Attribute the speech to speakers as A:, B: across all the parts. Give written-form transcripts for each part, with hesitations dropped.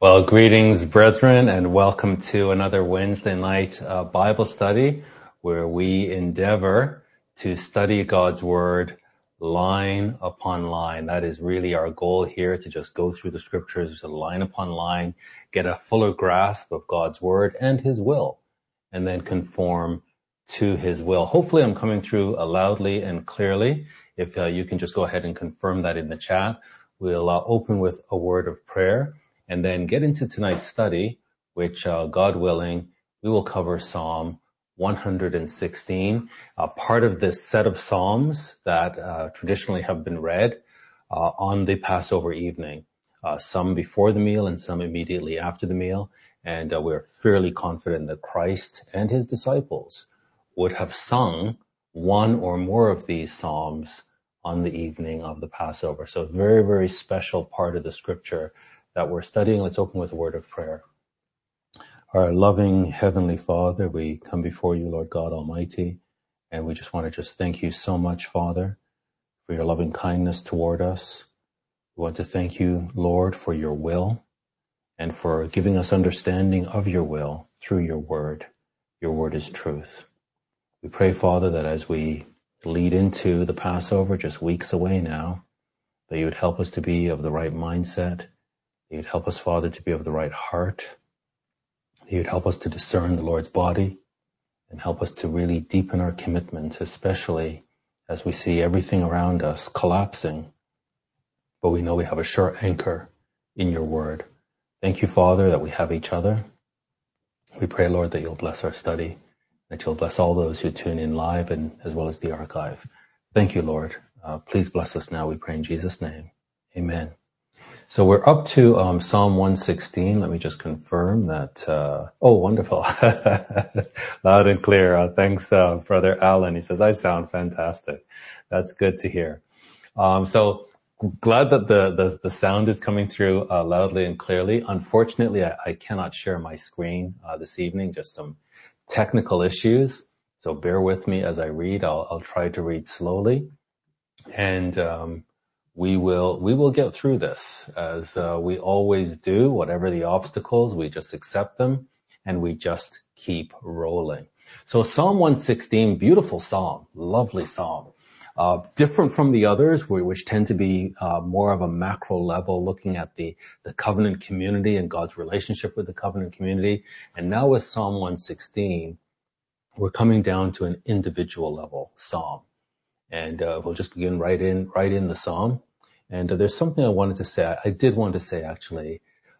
A: Well, greetings, brethren, and welcome to another Wednesday night Bible study where we endeavor to study God's Word line upon line. That is really our goal here, to just go through the scriptures line upon line, get a fuller grasp of God's Word and His will, and then conform to His will. Hopefully I'm coming through loudly and clearly. If you can just go ahead and confirm that in the chat. We'll open with a word of prayer and then get into tonight's study, which, God willing, we will cover Psalm 116, part of this set of Psalms that traditionally have been read on the Passover evening, some before the meal and some immediately after the meal. And we're fairly confident that Christ and His disciples would have sung one or more of these Psalms on the evening of the Passover. So a very, very special part of the scripture that we're studying. Let's open with a word of prayer. Our loving Heavenly Father, we come before you, Lord God Almighty, and we just want to thank you so much, Father, for your loving kindness toward us. We want to thank you, Lord, for your will and for giving us understanding of your will through your word. Your word is truth. We pray, Father, that as we lead into the Passover, just weeks away now, that you would help us to be of the right mindset, that you would help us, Father, to be of the right heart, that you would help us to discern the Lord's body, and help us to really deepen our commitment, especially as we see everything around us collapsing. But we know we have a sure anchor in your word. Thank you, Father, that we have each other. We pray, Lord, that you'll bless our study, that you'll bless all those who tune in live and as well as the archive. Thank you, Lord. Please bless us now, we pray in Jesus' name. Amen. So we're up to Psalm 116. Let me just confirm that. Oh, wonderful. Loud and clear. Thanks, Brother Alan. He says, I sound fantastic. That's good to hear. So glad that the sound is coming through loudly and clearly. Unfortunately, I cannot share my screen this evening, just some technical issues. So bear with me as I read. I'll try to read slowly. And we will get through this as we always do. Whatever the obstacles, we just accept them and we just keep rolling. So Psalm 116, beautiful psalm, lovely psalm. Different from the others, which tend to be more of a macro level, looking at the covenant community and God's relationship with the covenant community. And now with Psalm 116, we're coming down to an individual level psalm. And we'll just begin right in the psalm. And there's something I wanted to say. I did want to say, actually,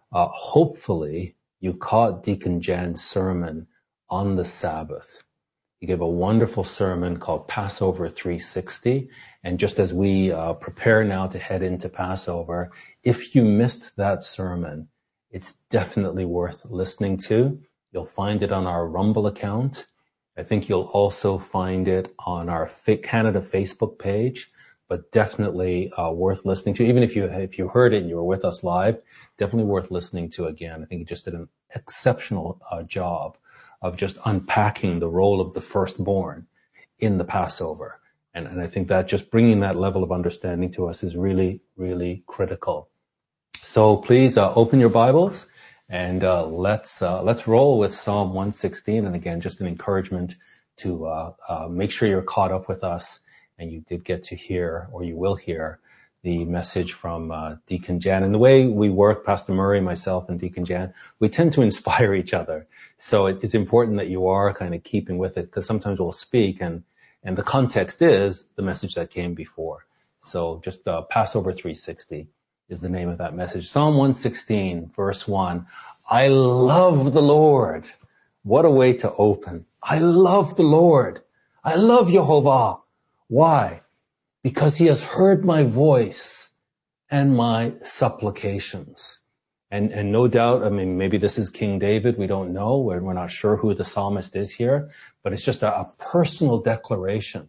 A: hopefully you caught Deacon Jan's sermon on the Sabbath. He gave a wonderful sermon called Passover 360. And just as we prepare now to head into Passover, if you missed that sermon, it's definitely worth listening to. You'll find it on our Rumble account. I think you'll also find it on our Canada Facebook page, but definitely worth listening to. Even if you heard it and you were with us live, definitely worth listening to again. I think he just did an exceptional job of just unpacking the role of the firstborn in the Passover. And I think that just bringing that level of understanding to us is really, really critical. So please open your Bibles and let's roll with Psalm 116. And again, just an encouragement to make sure you're caught up with us and you did get to hear, or you will hear, the message from Deacon Jan. And the way we work, Pastor Murray, myself, and Deacon Jan, we tend to inspire each other. So it's important that you are kind of keeping with it, because sometimes we'll speak and the context is the message that came before. So just Passover 360 is the name of that message. Psalm 116, verse 1. I love the Lord. What a way to open. I love the Lord. I love Jehovah. Why? Because he has heard my voice and my supplications. And no doubt, I mean, maybe this is King David. We don't know. We're not sure who the psalmist is here, but it's just a personal declaration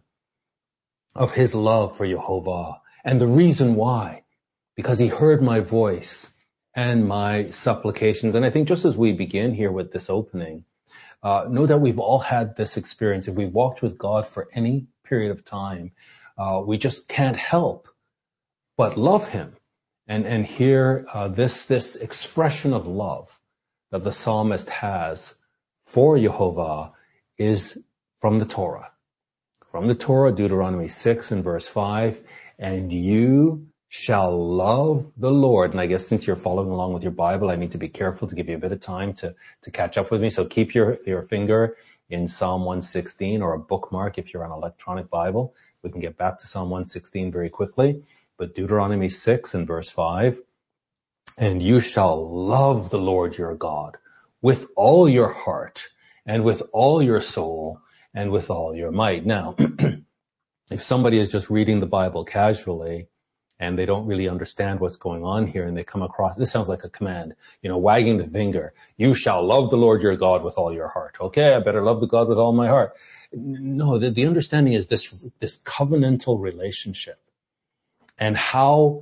A: of his love for Jehovah. And the reason why, because he heard my voice and my supplications. And I think just as we begin here with this opening, no doubt we've all had this experience. If we've walked with God for any period of time, we just can't help but love him And here, this expression of love that the psalmist has for Yehovah is from the Torah. From the Torah, Deuteronomy 6 and verse 5, and you shall love the Lord. And I guess since you're following along with your Bible, I need to be careful to give you a bit of time to catch up with me. So keep your finger in Psalm 116 or a bookmark if you're on an electronic Bible. We can get back to Psalm 116 very quickly. But Deuteronomy 6 and verse 5, and you shall love the Lord your God with all your heart and with all your soul and with all your might. Now, if somebody is just reading the Bible casually and they don't really understand what's going on here and they come across, this sounds like a command, wagging the finger, you shall love the Lord your God with all your heart. Okay, I better love the God with all my heart. No, the understanding is this covenantal relationship and how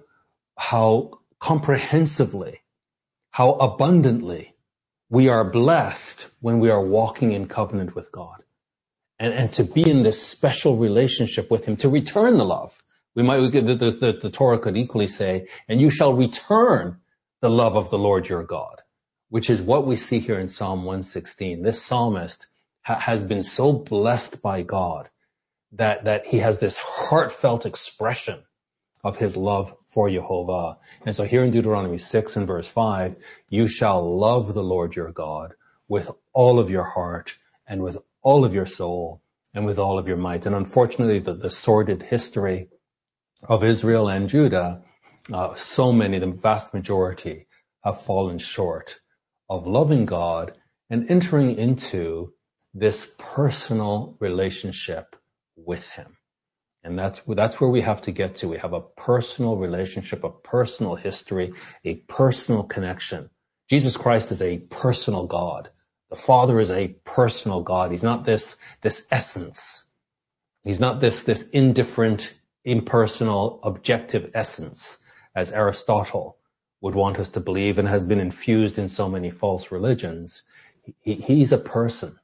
A: comprehensively, how abundantly we are blessed when we are walking in covenant with God. And to be in this special relationship with him, to return the love. The Torah could equally say, and you shall return the love of the Lord your God, which is what we see here in Psalm 116. This psalmist has been so blessed by God that he has this heartfelt expression of his love for Yehovah. And so here in Deuteronomy 6 and verse 5, you shall love the Lord your God with all of your heart and with all of your soul and with all of your might. And unfortunately, the sordid history of Israel and Judah, so many, the vast majority, have fallen short of loving God and entering into this personal relationship with him. And that's where we have to get to. We have a personal relationship, a personal history, a personal connection. Jesus Christ is a personal God. The Father is a personal God. He's not this essence. He's not this indifferent, impersonal, objective essence, as Aristotle would want us to believe and has been infused in so many false religions. He's a person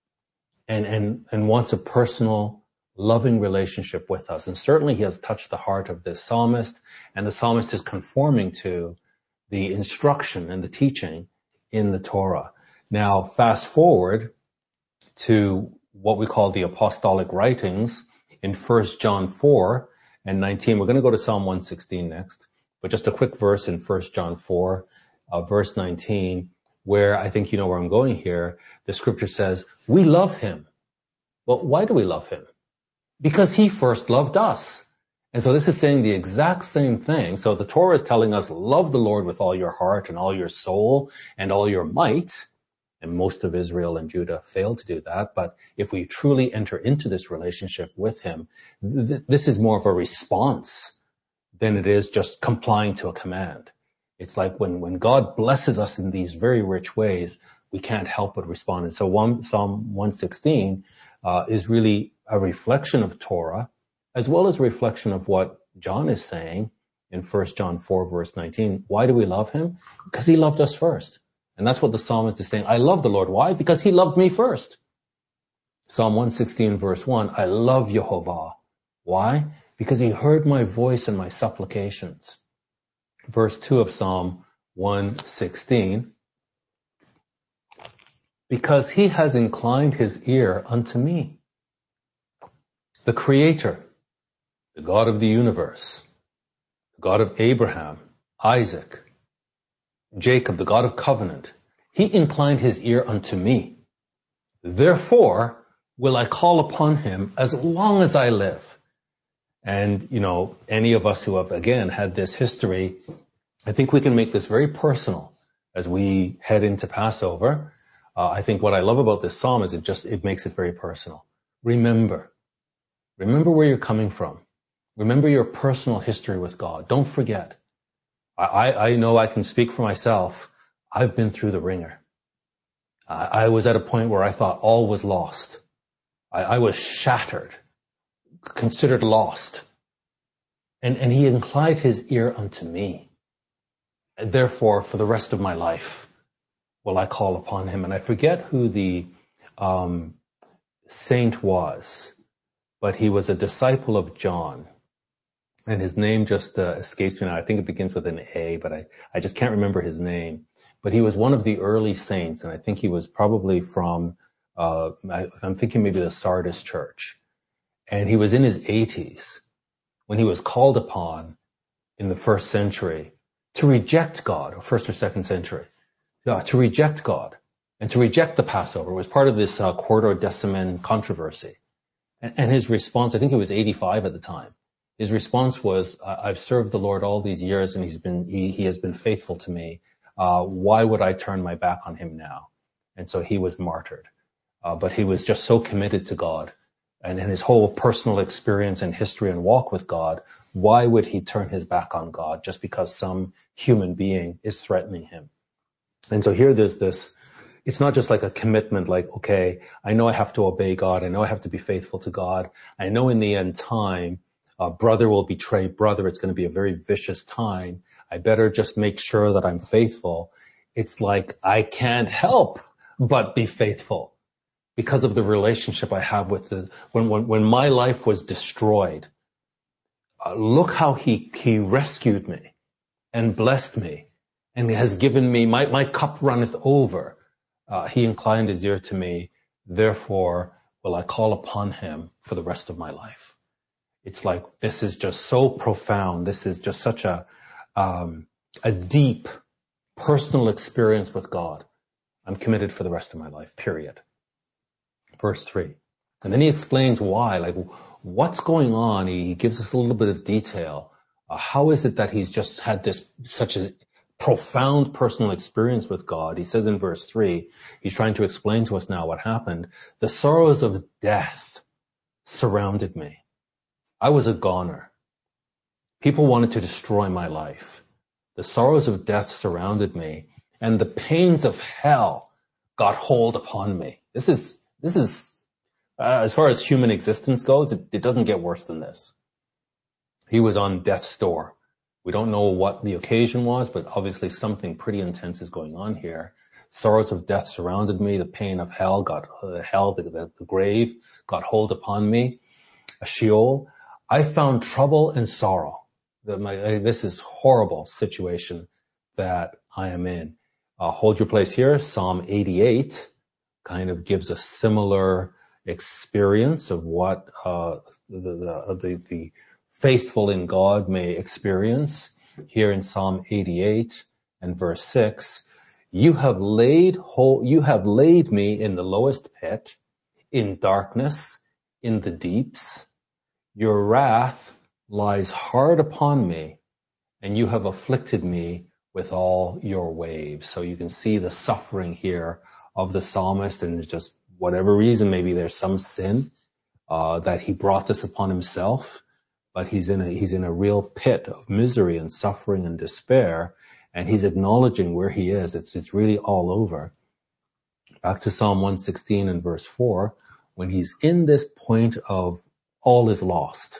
A: and wants a personal, loving relationship with us. And certainly he has touched the heart of this psalmist, and the psalmist is conforming to the instruction and the teaching in the Torah. Now, fast forward to what we call the apostolic writings in 1 John 4 and 19. We're going to go to Psalm 116 next, but just a quick verse in 1 John 4, verse 19, where I think you know where I'm going here. The scripture says, we love him. Well, why do we love him? Because he first loved us. And so this is saying the exact same thing. So the Torah is telling us, love the Lord with all your heart and all your soul and all your might. And most of Israel and Judah failed to do that. But if we truly enter into this relationship with him, this is more of a response than it is just complying to a command. It's like when God blesses us in these very rich ways, we can't help but respond. And so Psalm 116 is really a reflection of Torah, as well as a reflection of what John is saying in 1 John 4, verse 19. Why do we love him? Because he loved us first. And that's what the psalmist is saying. I love the Lord. Why? Because he loved me first. Psalm 116, verse 1, I love Yehovah. Why? Because he heard my voice and my supplications. Verse 2 of Psalm 116, because he has inclined his ear unto me. The Creator, the God of the universe, the God of Abraham, Isaac, Jacob, the God of covenant, he inclined his ear unto me. Therefore will I call upon him as long as I live. And, any of us who have, again, had this history, I think we can make this very personal as we head into Passover. I think what I love about this psalm is it makes it very personal. Remember where you're coming from. Remember your personal history with God. Don't forget. I know I can speak for myself. I've been through the ringer. I was at a point where I thought all was lost. I was shattered, considered lost. And he inclined his ear unto me. And therefore, for the rest of my life, will I call upon him. And I forget who the saint was, but he was a disciple of John. And his name just escapes me now. I think it begins with an A, but I just can't remember his name. But he was one of the early saints, and I think he was probably from, I'm thinking maybe the Sardis church. And he was in his 80s when he was called upon in the first century to reject God, or first or second century, to reject God and to reject the Passover. It was part of this Quartodeciman controversy. And his response, I think he was 85 at the time. His response was, I've served the Lord all these years and he has been faithful to me. Why would I turn my back on him now? And so he was martyred. But he was just so committed to God and in his whole personal experience and history and walk with God. Why would he turn his back on God just because some human being is threatening him? And so here there's this, it's not just like a commitment like, okay, I know I have to obey God. I know I have to be faithful to God. I know in the end time, brother will betray brother. It's going to be a very vicious time. I better just make sure that I'm faithful. It's like I can't help but be faithful because of the relationship I have with when my life was destroyed. Look how he rescued me and blessed me and has given me, my cup runneth over. He inclined his ear to me. Therefore will I call upon him for the rest of my life. It's like, this is just so profound. This is just such a deep personal experience with God. I'm committed for the rest of my life, period. Verse 3. And then he explains why, like what's going on. He gives us a little bit of detail. How is it that he's just had such a profound personal experience with God? He says in verse 3, he's trying to explain to us now what happened. The sorrows of death surrounded me. I was a goner. People wanted to destroy my life. The sorrows of death surrounded me, and the pains of hell got hold upon me. This is as far as human existence goes, it doesn't get worse than this. He was on death's door. We don't know what the occasion was, but obviously something pretty intense is going on here. Sorrows of death surrounded me. The pain of hell the grave got hold upon me. A Sheol. I found trouble and sorrow. This is horrible situation that I am in. Hold your place here. Psalm 88 kind of gives a similar experience of what the faithful in God may experience. Here in Psalm 88 and verse 6, you have laid me in the lowest pit, in darkness, in the deeps. Your wrath lies hard upon me, and you have afflicted me with all your waves. So you can see the suffering here of the psalmist, and it's just whatever reason, maybe there's some sin that he brought this upon himself, but he's in a real pit of misery and suffering and despair, and he's acknowledging where he is. It's really all over. Back to Psalm 116 and verse 4, when he's in this point of all is lost,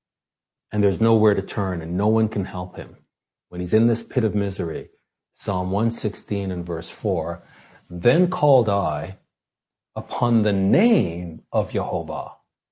A: and there's nowhere to turn, and no one can help him. When he's in this pit of misery, Psalm 116 and verse 4, then called I upon the name of Jehovah.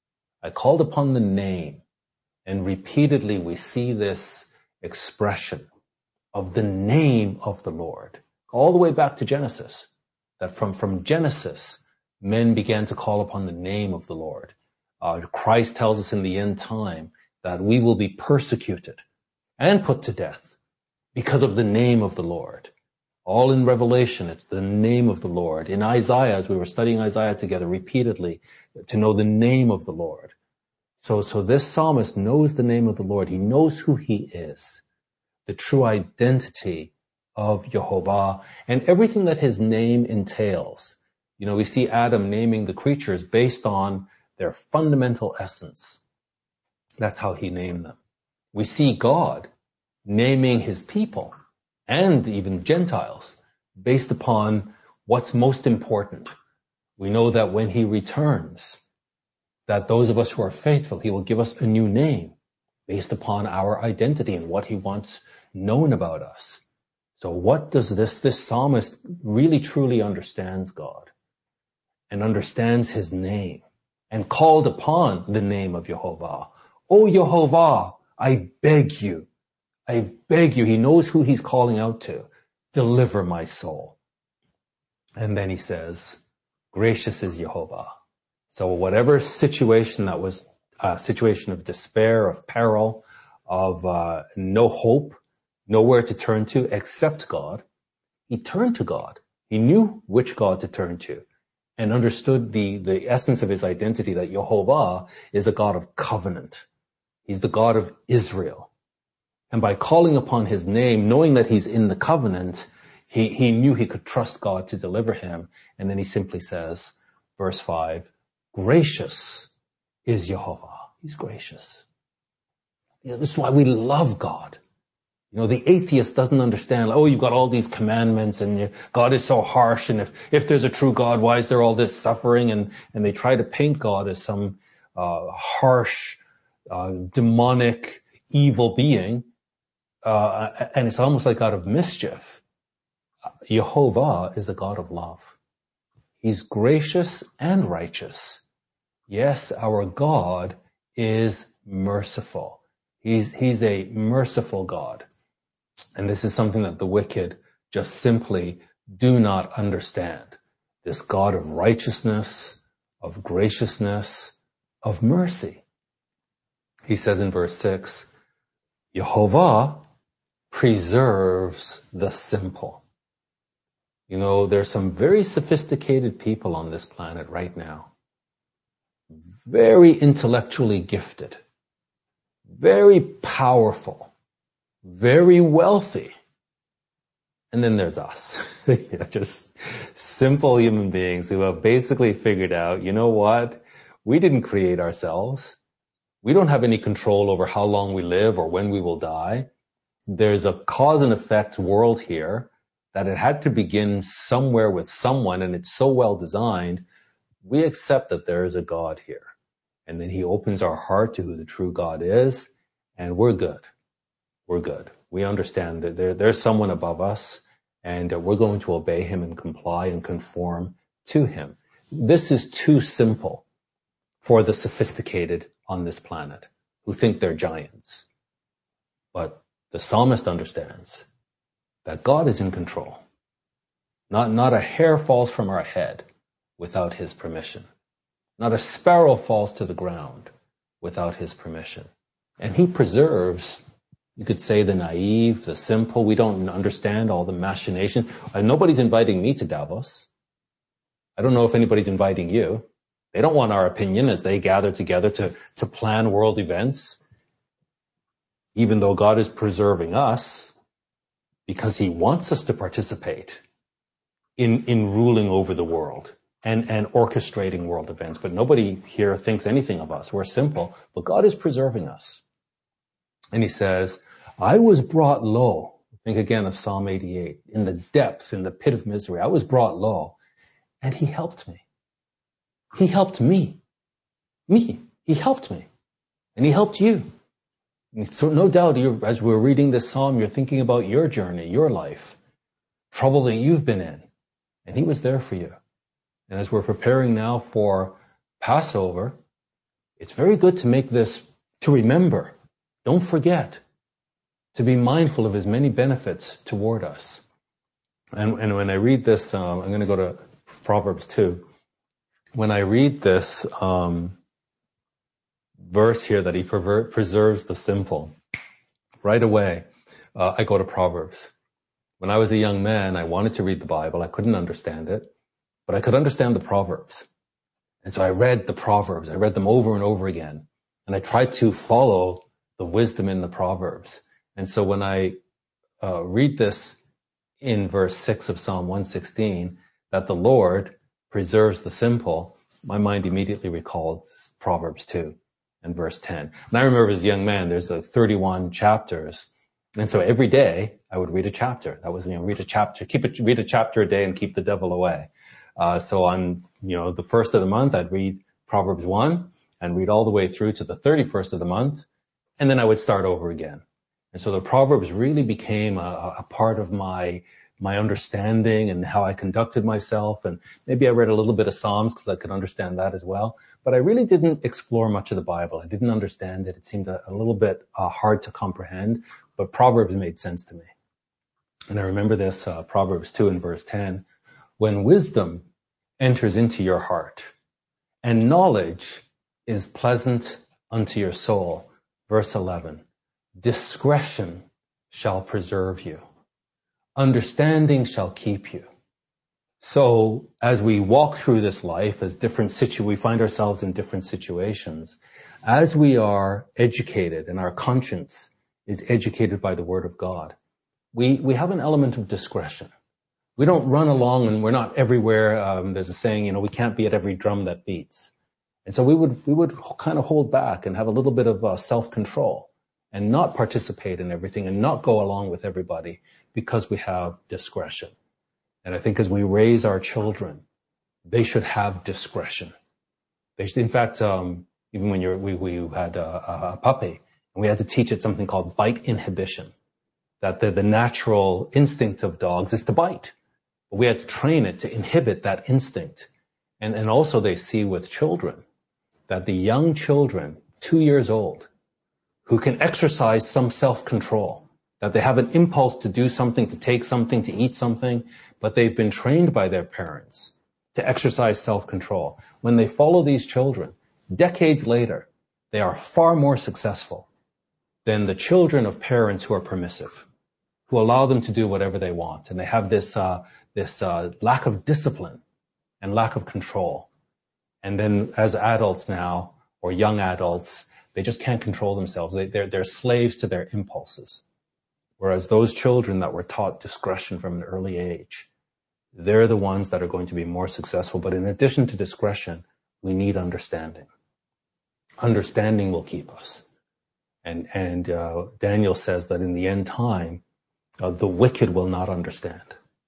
A: I called upon the name, and repeatedly we see this expression of the name of the Lord, all the way back to Genesis, that from Genesis, men began to call upon the name of the Lord. Christ tells us in the end time that we will be persecuted and put to death because of the name of the Lord. All in Revelation, it's the name of the Lord. In Isaiah, as we were studying Isaiah together repeatedly, to know the name of the Lord. So this psalmist knows the name of the Lord. He knows who he is, the true identity of Jehovah, and everything that his name entails. You know, we see Adam naming the creatures based on their fundamental essence. That's how he named them. We see God naming his people and even Gentiles based upon what's most important. We know that when he returns, that those of us who are faithful, he will give us a new name based upon our identity and what he wants known about us. So what does this psalmist really truly understands God and understands his name and called upon the name of Jehovah. Oh, Jehovah, I beg you. He knows who he's calling out to. Deliver my soul. And then he says, gracious is Jehovah. So whatever situation that was a situation of despair, of peril, of no hope, nowhere to turn to except God, he turned to God. He knew which God to turn to and understood the essence of his identity, that Jehovah is a God of covenant. He's the God of Israel. And by calling upon his name, knowing that he's in the covenant, he knew he could trust God to deliver him. And then he simply says, verse 5, gracious is Jehovah. He's gracious. This is why we love God. The atheist doesn't understand, you've got all these commandments and God is so harsh, and if there's a true God, why is there all this suffering? And they try to paint God as some harsh, demonic, evil being, and it's almost like out of mischief. Jehovah is a God of love. He's gracious and righteous. Yes, our God is merciful. He's a merciful God. And this is something that the wicked just simply do not understand. This God of righteousness, of graciousness, of mercy. He says in verse 6, Jehovah preserves the simple. There's some very sophisticated people on this planet right now. Very intellectually gifted. Very powerful. Very wealthy. And then there's us. Just simple human beings who have basically figured out, you know what? We didn't create ourselves. We don't have any control over how long we live or when we will die. There's a cause and effect world here that it had to begin somewhere with someone, and it's so well designed, we accept that there is a God here. And then he opens our heart to who the true God is, and we're good. We're good. We understand that there's someone above us, and we're going to obey him and comply and conform to him. This is too simple for the sophisticated on this planet who think they're giants. But the psalmist understands that God is in control. Not a hair falls from our head without his permission. Not a sparrow falls to the ground without his permission. And he preserves, you could say, the naive, the simple. We don't understand all the machination. Nobody's inviting me to Davos. I don't know if anybody's inviting you. They don't want our opinion as they gather together to plan world events. Even though God is preserving us, because he wants us to participate in ruling over the world and orchestrating world events. But nobody here thinks anything of us. We're simple, but God is preserving us. And he says, I was brought low. Think again of Psalm 88. In the depth, in the pit of misery, I was brought low, and he helped me. He helped me. He helped me. And he helped you. So no doubt, as we're reading this psalm, you're thinking about your journey, your life, trouble that you've been in. And he was there for you. And as we're preparing now for Passover, it's very good to make this, to remember. Don't forget to be mindful of his many benefits toward us. And when I read this, I'm going to go to Proverbs 2. When I read this verse here that he preserves the simple, right away I go to Proverbs. When I was a young man, I wanted to read the Bible. I couldn't understand it, but I could understand the Proverbs. And so I read the Proverbs. I read them over and over again. And I tried to follow the wisdom in the Proverbs. And so when I read this in verse 6 of Psalm 116, that the Lord preserves the simple, my mind immediately recalled Proverbs 2 and verse 10. And I remember as a young man, there's 31 chapters. And so every day I would read a chapter. That was, read a chapter, read a chapter a day and keep the devil away. So on, the first of the month, I'd read Proverbs 1 and read all the way through to the 31st of the month. And then I would start over again. And so the Proverbs really became a part of my my understanding and how I conducted myself. And maybe I read a little bit of Psalms because I could understand that as well. But I really didn't explore much of the Bible. I didn't understand it. It seemed a little bit hard to comprehend, but Proverbs made sense to me. And I remember this, Proverbs 2 and verse 10, when wisdom enters into your heart and knowledge is pleasant unto your soul. Verse 11, discretion shall preserve you. Understanding shall keep you. So as we walk through this life, as we find ourselves in different situations, as we are educated and our conscience is educated by the Word of God, we have an element of discretion. We don't run along and we're not everywhere. There's a saying, we can't be at every drum that beats. And so we would kind of hold back and have a little bit of self-control and not participate in everything and not go along with everybody because we have discretion. And I think as we raise our children, they should have discretion. They should, in fact, even when we had a puppy, and we had to teach it something called bite inhibition, that the natural instinct of dogs is to bite. But we had to train it to inhibit that instinct. And also they see with children that the young children, 2 years old, who can exercise some self-control, that they have an impulse to do something, to take something, to eat something, but they've been trained by their parents to exercise self-control. When they follow these children, decades later, they are far more successful than the children of parents who are permissive, who allow them to do whatever they want. And they have this lack of discipline and lack of control. And then as adults now, or young adults, they just can't control themselves. They're slaves to their impulses. Whereas those children that were taught discretion from an early age, they're the ones that are going to be more successful. But in addition to discretion, we need understanding. Understanding will keep us. And Daniel says that in the end time, the wicked will not understand.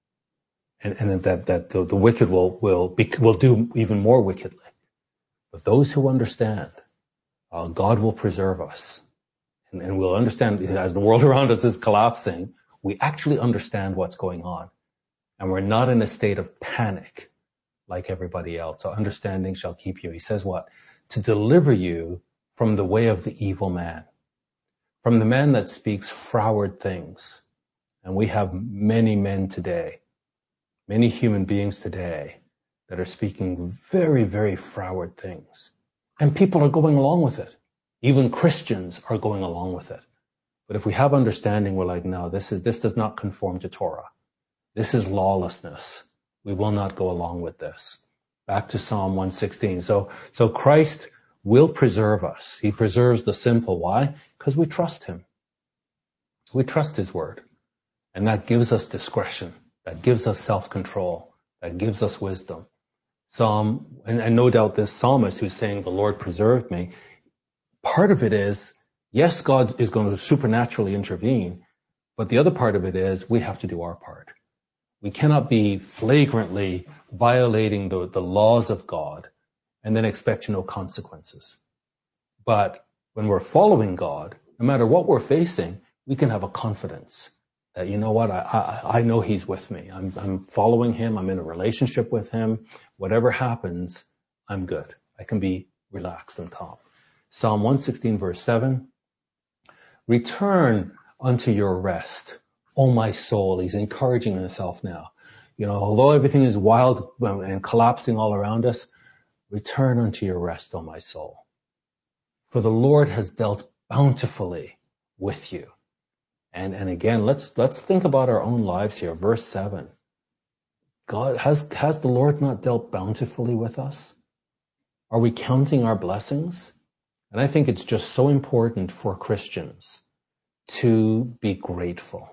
A: And that the wicked will do even more wickedly. But those who understand, God will preserve us. And we'll understand, as the world around us is collapsing, we actually understand what's going on. And we're not in a state of panic like everybody else. So understanding shall keep you. He says what? To deliver you from the way of the evil man, from the man that speaks froward things. And we have many men today, many human beings today that are speaking very, very froward things. And people are going along with it. Even Christians are going along with it. But if we have understanding, we're like, no, this does not conform to Torah. This is lawlessness. We will not go along with this. Back to Psalm 116. So Christ will preserve us. He preserves the simple. Why? Because we trust him. We trust his word. And that gives us discretion. That gives us self-control. That gives us wisdom. And no doubt this psalmist who's saying, the Lord preserved me, part of it is, yes, God is going to supernaturally intervene, but the other part of it is we have to do our part. We cannot be flagrantly violating the laws of God and then expect no consequences. But when we're following God, no matter what we're facing, we can have a confidence that, you know what, I know he's with me. I'm following him. I'm in a relationship with him. Whatever happens, I'm good. I can be relaxed and calm. Psalm 116 verse 7, return unto your rest, O my soul. He's encouraging himself now. Although everything is wild and collapsing all around us, return unto your rest, O my soul. For the Lord has dealt bountifully with you. And again, let's think about our own lives here. Verse 7. God, has the Lord not dealt bountifully with us? Are we counting our blessings? And I think it's just so important for Christians to be grateful.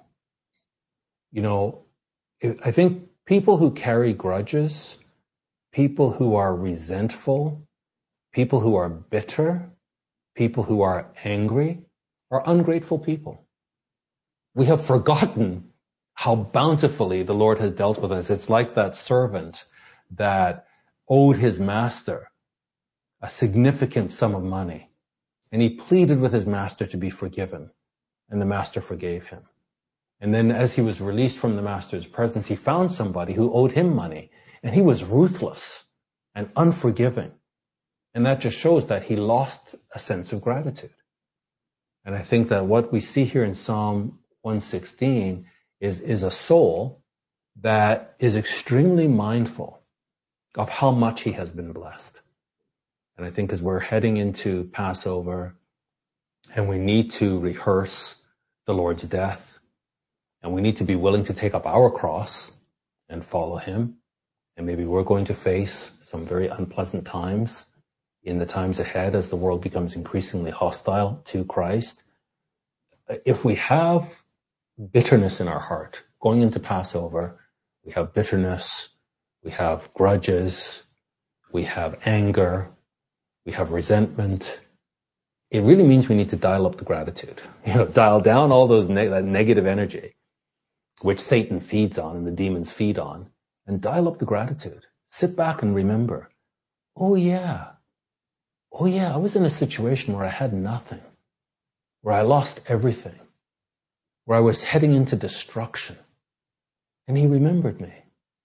A: I think people who carry grudges, people who are resentful, people who are bitter, people who are angry, are ungrateful people. We have forgotten how bountifully the Lord has dealt with us. It's like that servant that owed his master a significant sum of money. And he pleaded with his master to be forgiven. And the master forgave him. And then as he was released from the master's presence, he found somebody who owed him money. And he was ruthless and unforgiving. And that just shows that he lost a sense of gratitude. And I think that what we see here in Psalm 116 is a soul that is extremely mindful of how much he has been blessed. And I think as we're heading into Passover and we need to rehearse the Lord's death, and we need to be willing to take up our cross and follow him, and maybe we're going to face some very unpleasant times in the times ahead as the world becomes increasingly hostile to Christ. If we have bitterness in our heart going into Passover, we have bitterness, we have grudges, we have anger, we have resentment. It really means we need to dial up the gratitude. Dial down all those that negative energy, which Satan feeds on and the demons feed on, and dial up the gratitude. Sit back and remember, oh yeah, I was in a situation where I had nothing, where I lost everything, where I was heading into destruction. And he remembered me.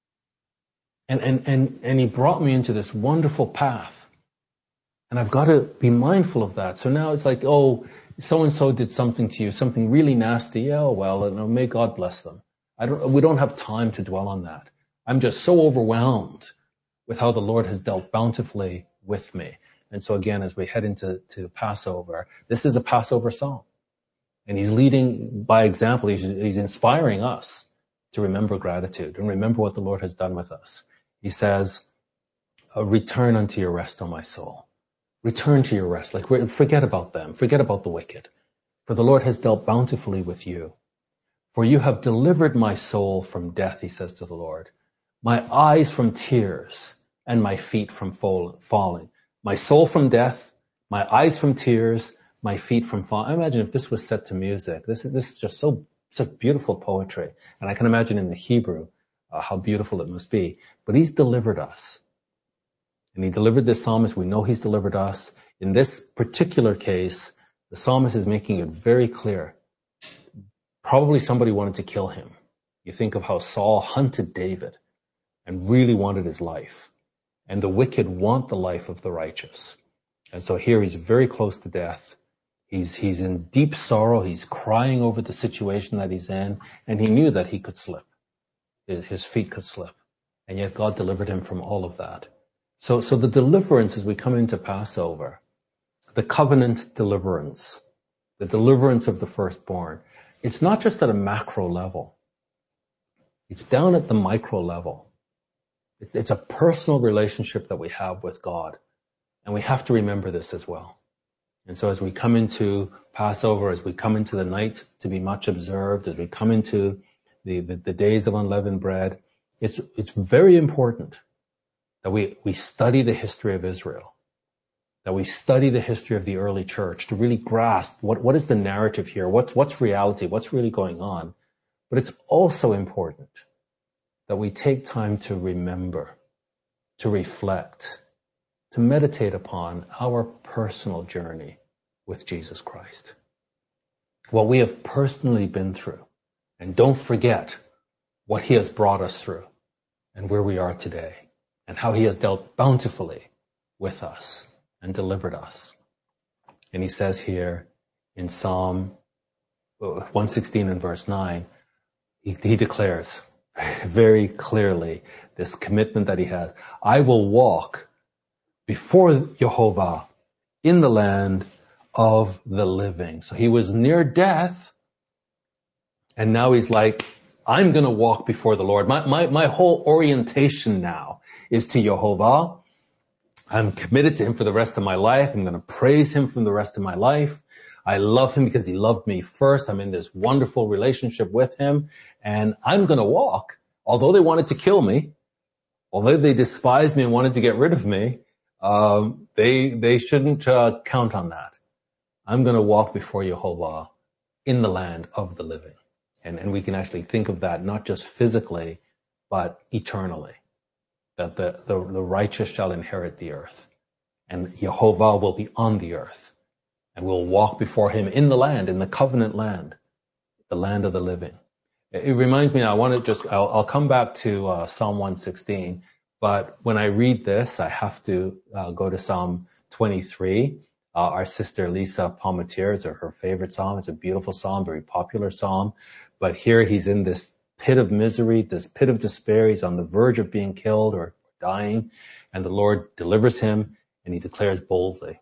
A: And he brought me into this wonderful path. And I've got to be mindful of that. So now it's like, oh, so-and-so did something to you, something really nasty. Yeah, oh, well, may God bless them. We don't have time to dwell on that. I'm just so overwhelmed with how the Lord has dealt bountifully with me. And so again, as we head into Passover, this is a Passover psalm. And he's leading by example. He's inspiring us to remember gratitude and remember what the Lord has done with us. He says, return unto your rest, O my soul. Return to your rest. Forget about them. Forget about the wicked. For the Lord has dealt bountifully with you. For you have delivered my soul from death, he says to the Lord. My eyes from tears and my feet from falling. My soul from death, my eyes from tears, my feet from falling. I imagine if this was set to music, this is just such beautiful poetry. And I can imagine in the Hebrew how beautiful it must be. But he's delivered us. And he delivered this psalmist. We know he's delivered us. In this particular case, the psalmist is making it very clear. Probably somebody wanted to kill him. You think of how Saul hunted David and really wanted his life. And the wicked want the life of the righteous. And so here he's very close to death. He's in deep sorrow. He's crying over the situation that he's in. And he knew that he could slip. His feet could slip. And yet God delivered him from all of that. So the deliverance as we come into Passover, the covenant deliverance, the deliverance of the firstborn, it's not just at a macro level. It's down at the micro level. It's a personal relationship that we have with God. And we have to remember this as well. And so as we come into Passover, as we come into the night to be much observed, as we come into the days of unleavened bread, it's very important that we study the history of Israel, that we study the history of the early church to really grasp what is the narrative here, what's reality, what's really going on. But it's also important that we take time to remember, to reflect, to meditate upon our personal journey with Jesus Christ. What we have personally been through. And don't forget what he has brought us through and where we are today and how he has dealt bountifully with us and delivered us. And he says here in Psalm 116 and verse 9, he declares very clearly this commitment that he has. I will walk before Jehovah in the land of the living. So he was near death, and now he's like, I'm going to walk before the Lord. My whole orientation now is to Jehovah. I'm committed to him for the rest of my life. I'm going to praise him for the rest of my life. I love him because he loved me first. I'm in this wonderful relationship with him, and I'm going to walk. Although they wanted to kill me, although they despised me and wanted to get rid of me, they shouldn't count on that. I'm going to walk before Jehovah in the land of the living. And we can actually think of that not just physically, but eternally. That the righteous shall inherit the earth. And Jehovah will be on the earth. And we'll walk before him in the land, in the covenant land, the land of the living. It reminds me, I'll come back to Psalm 116, but when I read this, I have to go to Psalm 23. Our sister Lisa Palmatier, it's her favorite psalm. It's a beautiful psalm, very popular psalm. But here he's in this pit of misery, this pit of despair. He's on the verge of being killed or dying, and the Lord delivers him, and he declares boldly,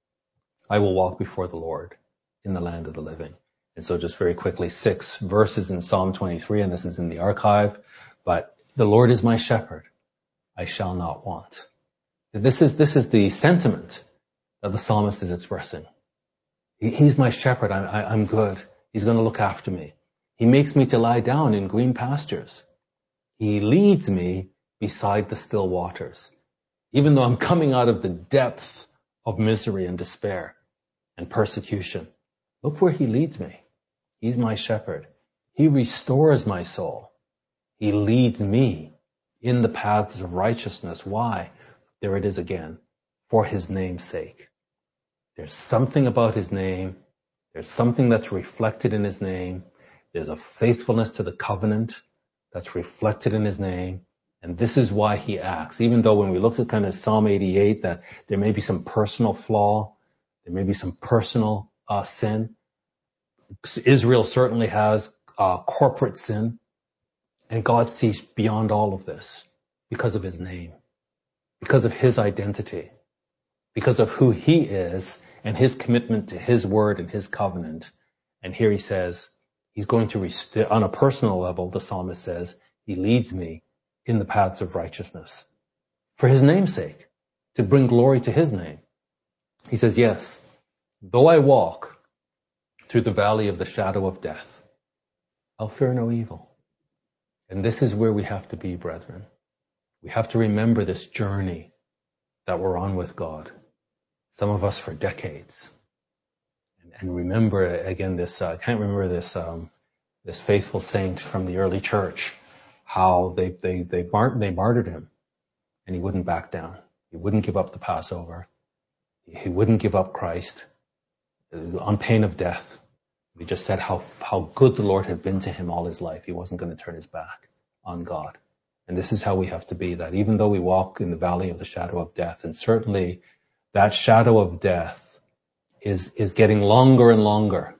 A: I will walk before the Lord in the land of the living. And so just very quickly, 6 verses in Psalm 23, and this is in the archive, but the Lord is my shepherd, I shall not want. This is the sentiment that the psalmist is expressing. He's my shepherd, I'm good. He's going to look after me. He makes me to lie down in green pastures. He leads me beside the still waters. Even though I'm coming out of the depth of misery and despair and persecution, look where he leads me. He's my shepherd. He restores my soul. He leads me in the paths of righteousness. Why? There it is again. For his name's sake. There's something about his name. There's something that's reflected in his name. There's a faithfulness to the covenant that's reflected in his name. And this is why he acts. Even though when we look at kind of Psalm 88, that there may be some personal flaw, there may be some personal sin. Israel certainly has corporate sin. And God sees beyond all of this because of his name, because of his identity, because of who he is and his commitment to his word and his covenant. And here he says, he's going to, on a personal level, the psalmist says, he leads me in the paths of righteousness for his name's sake, to bring glory to his name. He says, yes, though I walk through the valley of the shadow of death, I'll fear no evil. And this is where we have to be, brethren. We have to remember this journey that we're on with God. Some of us for decades. And remember again this, I can't remember this faithful saint from the early church, how they martyred him and he wouldn't back down. He wouldn't give up the Passover. He wouldn't give up Christ on pain of death. He just said how good the Lord had been to him all his life. He wasn't going to turn his back on God. And this is how we have to be, that even though we walk in the valley of the shadow of death, and certainly that shadow of death is getting longer and longer.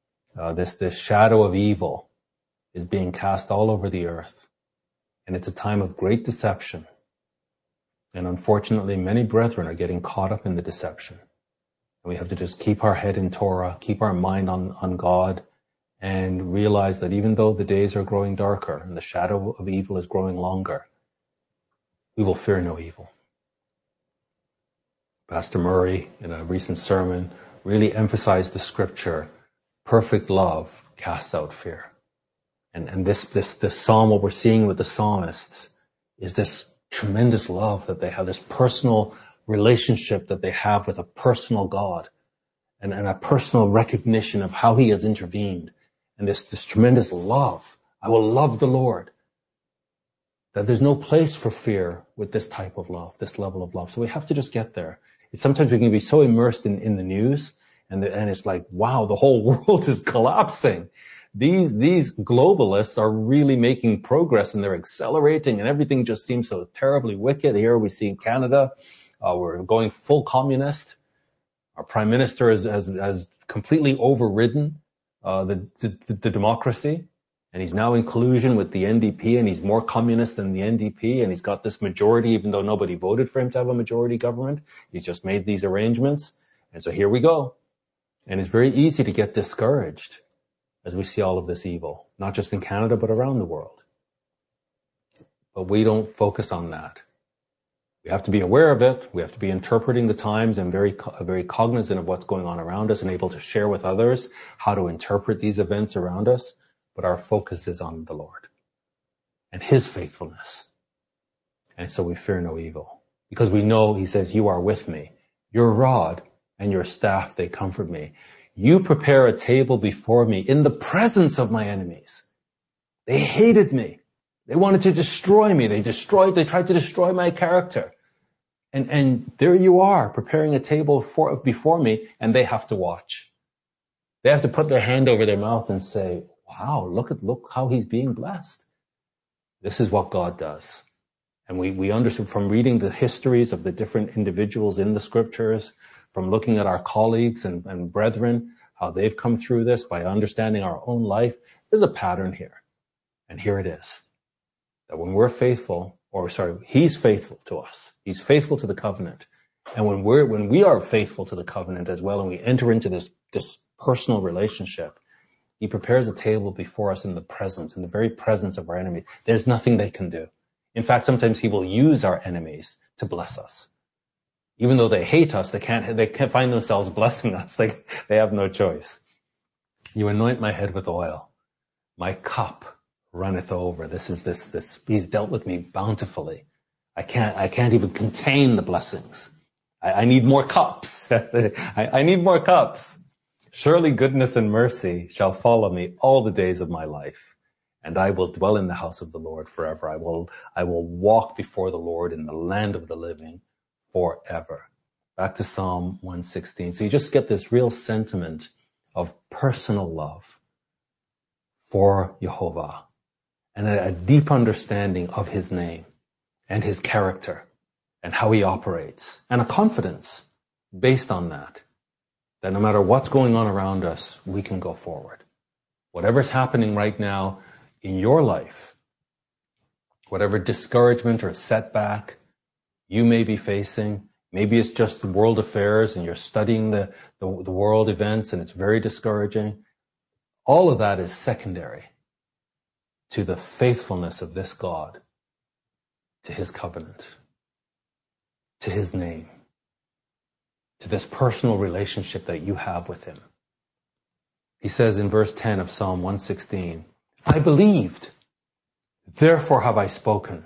A: This shadow of evil is being cast all over the earth. And it's a time of great deception. And unfortunately, many brethren are getting caught up in the deception. And we have to just keep our head in Torah, keep our mind on God, and realize that even though the days are growing darker and the shadow of evil is growing longer, we will fear no evil. Pastor Murray, in a recent sermon, really emphasized the scripture, perfect love casts out fear. And this psalm, what we're seeing with the psalmists, is this tremendous love that they have, this personal relationship that they have with a personal God, and a personal recognition of how he has intervened, and this tremendous love. I will love the Lord. That there's no place for fear with this type of love, this level of love. So we have to just get there. Sometimes we can be so immersed in the news, and it's like, wow, the whole world is collapsing. These globalists are really making progress, and they're accelerating, and everything just seems so terribly wicked. Here we see in Canada, we're going full communist. Our prime minister has completely overridden the democracy, and he's now in collusion with the NDP, and he's more communist than the NDP, and he's got this majority, even though nobody voted for him to have a majority government. He's just made these arrangements, and so here we go. And it's very easy to get discouraged as we see all of this evil, not just in Canada, but around the world. But we don't focus on that. We have to be aware of it. We have to be interpreting the times and very cognizant of what's going on around us and able to share with others how to interpret these events around us. But our focus is on the Lord and his faithfulness. And so we fear no evil, because we know, he says, you are with me. Your rod and your staff, they comfort me. You prepare a table before me in the presence of my enemies. They hated me. They wanted to destroy me. They tried to destroy my character. And there you are, preparing a table before me, and they have to watch. They have to put their hand over their mouth and say, wow, look how he's being blessed. This is what God does. And we understood from reading the histories of the different individuals in the scriptures, from looking at our colleagues and brethren, how they've come through this, by understanding our own life. There's a pattern here. And here it is. That when we're faithful, he's faithful to us. He's faithful to the covenant. And when we are faithful to the covenant as well, and we enter into this personal relationship, he prepares a table before us in the very presence of our enemies. There's nothing they can do. In fact, sometimes he will use our enemies to bless us. Even though they hate us, they can't find themselves blessing us. They have no choice. You anoint my head with oil. My cup runneth over. This. He's dealt with me bountifully. I can't even contain the blessings. I need more cups. I need more cups. Surely goodness and mercy shall follow me all the days of my life, and I will dwell in the house of the Lord forever. I will walk before the Lord in the land of the living forever. Back to Psalm 116. So you just get this real sentiment of personal love for Jehovah, and a deep understanding of his name and his character and how he operates, and a confidence based on that no matter what's going on around us, we can go forward. Whatever's happening right now in your life, whatever discouragement or setback you may be facing, maybe it's just the world affairs and you're studying the world events and it's very discouraging. All of that is secondary to the faithfulness of this God, to his covenant, to his name, to this personal relationship that you have with him. He says in verse 10 of Psalm 116, I believed, therefore have I spoken.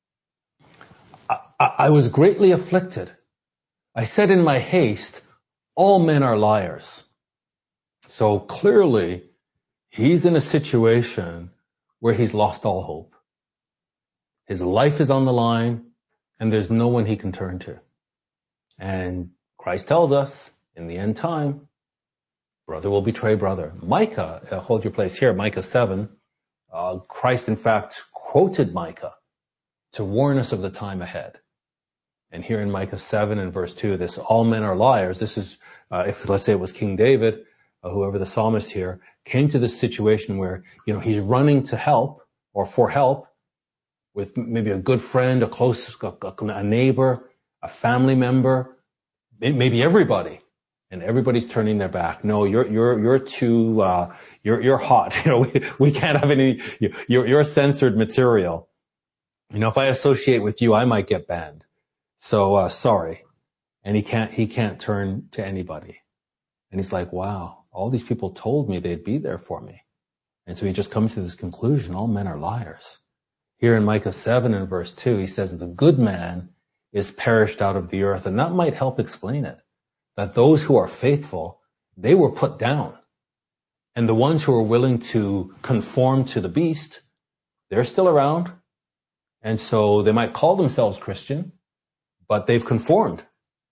A: I was greatly afflicted. I said in my haste, all men are liars. So clearly, he's in a situation where he's lost all hope. His life is on the line, and there's no one he can turn to. And Christ tells us, in the end time, brother will betray brother. Micah, hold your place here, Micah 7. Christ, in fact, quoted Micah to warn us of the time ahead. And here in Micah 7 and verse 2, this all men are liars. This is, if let's say it was King David, whoever the psalmist here, came to this situation where, he's running to help or for help with maybe a good friend, a neighbor, a family member, maybe everybody, and everybody's turning their back. No, you're too, you're hot. We can't have any, you're censored material. If I associate with you, I might get banned. So, sorry. And he can't turn to anybody. And he's like, wow, all these people told me they'd be there for me. And so he just comes to this conclusion, all men are liars. Here in Micah 7 and verse 2, he says, the good man is perished out of the earth. And that might help explain it. That those who are faithful, they were put down. And the ones who are willing to conform to the beast, they're still around. And so they might call themselves Christian, but they've conformed.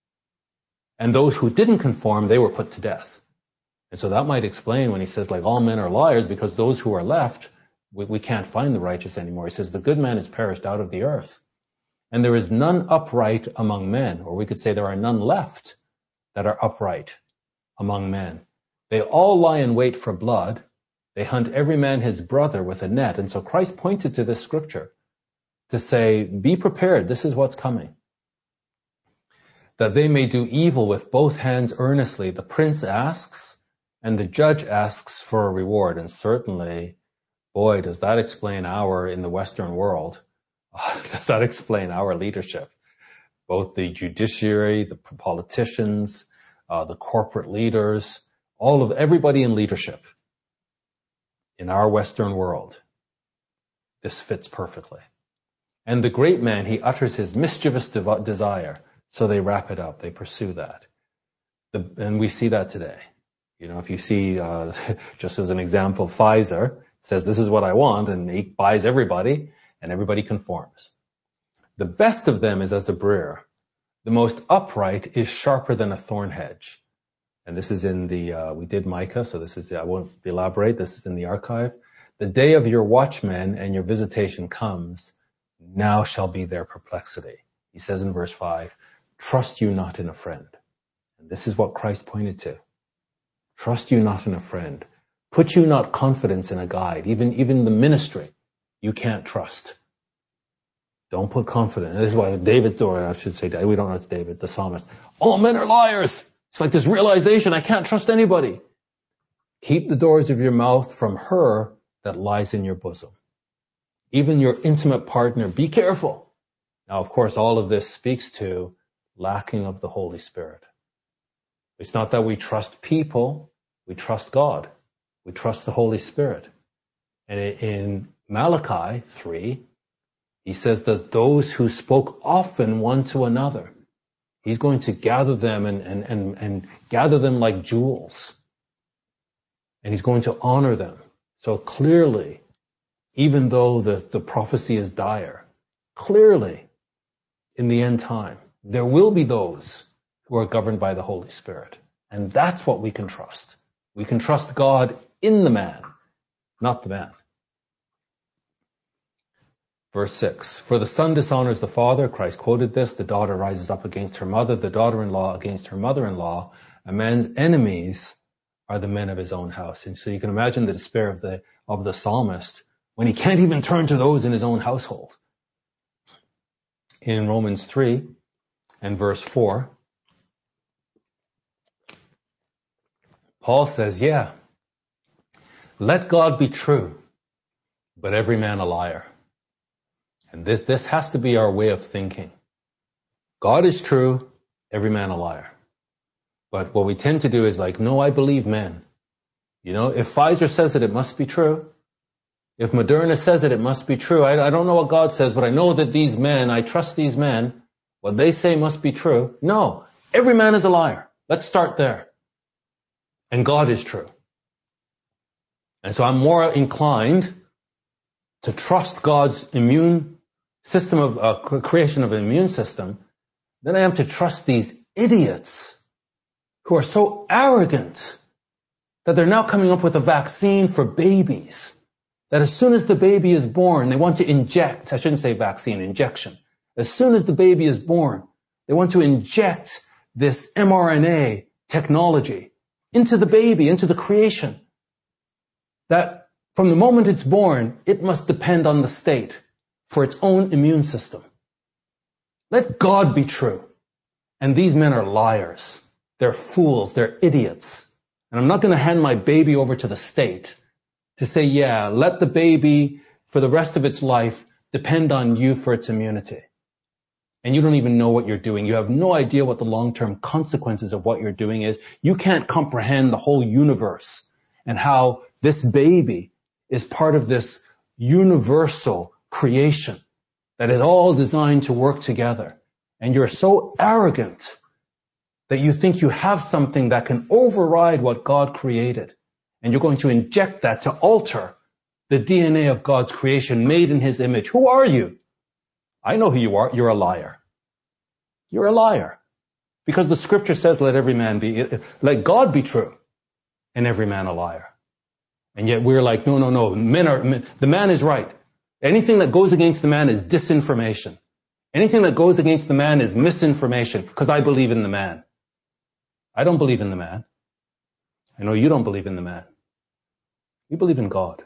A: And those who didn't conform, they were put to death. And so that might explain when he says, like, all men are liars, because those who are left, we can't find the righteous anymore. He says, the good man is perished out of the earth. And there is none upright among men, or we could say there are none left that are upright among men. They all lie in wait for blood. They hunt every man his brother with a net. And so Christ pointed to this scripture to say, be prepared. This is what's coming. That they may do evil with both hands earnestly. The prince asks and the judge asks for a reward. And certainly, boy, does that explain in the Western world, does that explain our leadership? Both the judiciary, the politicians, the corporate leaders, everybody in leadership in our Western world. This fits perfectly. And the great man, he utters his mischievous desire. So they wrap it up. They pursue that. And we see that today. If you see, just as an example, Pfizer says, this is what I want, and he buys everybody, and everybody conforms. The best of them is as a briar. The most upright is sharper than a thorn hedge. And this is in we did Micah, so I won't elaborate. This is in the archive. The day of your watchmen and your visitation comes, now shall be their perplexity. He says in verse 5, trust you not in a friend. And this is what Christ pointed to. Trust you not in a friend. Put you not confidence in a guide. Even the ministry, you can't trust. Don't put confidence. And this is why David, or I should say, we don't know it's David, the psalmist. All men are liars. It's like this realization, I can't trust anybody. Keep the doors of your mouth from her that lies in your bosom. Even your intimate partner, be careful. Now, of course, all of this speaks to lacking of the Holy Spirit. It's not that we trust people, we trust God. We trust the Holy Spirit. And in Malachi 3, he says that those who spoke often one to another, he's going to gather them and gather them like jewels. And he's going to honor them. So clearly, even though the prophecy is dire, clearly, in the end time, there will be those who are governed by the Holy Spirit. And that's what we can trust. We can trust God in the man, not the man. Verse 6, for the son dishonors the father, Christ quoted this, the daughter rises up against her mother, the daughter-in-law against her mother-in-law. A man's enemies are the men of his own house. And so you can imagine the despair of the psalmist when he can't even turn to those in his own household. In Romans 3 and verse 4, Paul says, yeah, let God be true, but every man a liar. And this has to be our way of thinking. God is true, every man a liar. But what we tend to do is like, no, I believe men. You know, if Pfizer says it must be true. If Moderna says it must be true. I don't know what God says, but I know that these men, I trust these men. What they say must be true. No, every man is a liar. Let's start there. And God is true. And so I'm more inclined to trust God's immune system of creation of an immune system than I am to trust these idiots who are so arrogant that they're now coming up with a vaccine for babies. That as soon as the baby is born, they want to inject, I shouldn't say vaccine, injection. As soon as the baby is born, they want to inject this mRNA technology into the baby, into the creation. That from the moment it's born, it must depend on the state for its own immune system. Let God be true. And these men are liars. They're fools. They're idiots. And I'm not going to hand my baby over to the state to say, yeah, let the baby for the rest of its life depend on you for its immunity. And you don't even know what you're doing. You have no idea what the long-term consequences of what you're doing is. You can't comprehend the whole universe and how this baby is part of this universal creation that is all designed to work together. And you're so arrogant that you think you have something that can override what God created. And you're going to inject that to alter the DNA of God's creation made in his image. Who are you? I know who you are. You're a liar. You're a liar. Because the scripture says, let let God be true and every man a liar. And yet we're like, no. The man is right. Anything that goes against the man is disinformation. Anything that goes against the man is misinformation because I believe in the man. I don't believe in the man. I know you don't believe in the man. You believe in God.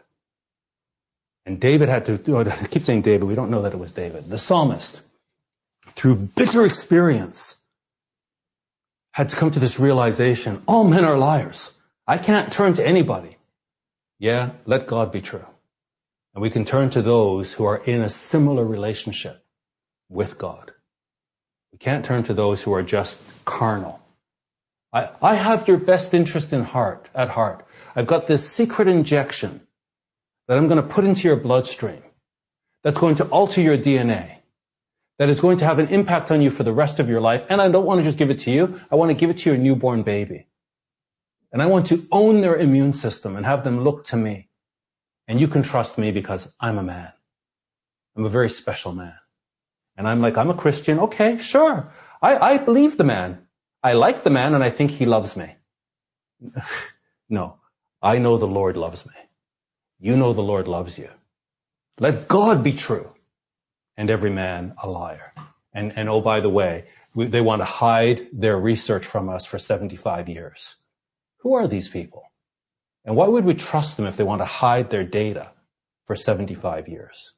A: And David had to, I keep saying David, we don't know that it was David. The psalmist, through bitter experience, had to come to this realization, all men are liars. I can't turn to anybody. Yeah, let God be true. And we can turn to those who are in a similar relationship with God. We can't turn to those who are just carnal. I have your best interest at heart. I've got this secret injection that I'm going to put into your bloodstream that's going to alter your DNA, that is going to have an impact on you for the rest of your life. And I don't want to just give it to you. I want to give it to your newborn baby. And I want to own their immune system and have them look to me. And you can trust me because I'm a man. I'm a very special man. And I'm a Christian. Okay, sure. I believe the man. I like the man and I think he loves me. No, I know the Lord loves me. You know the Lord loves you. Let God be true and every man a liar. And oh, by the way, they want to hide their research from us for 75 years. Who are these people? And why would we trust them if they want to hide their data for 75 years?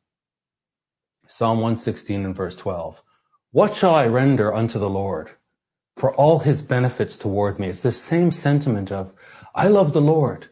A: Psalm 116 and verse 12. What shall I render unto the Lord for all his benefits toward me? It's this same sentiment of, I love the Lord.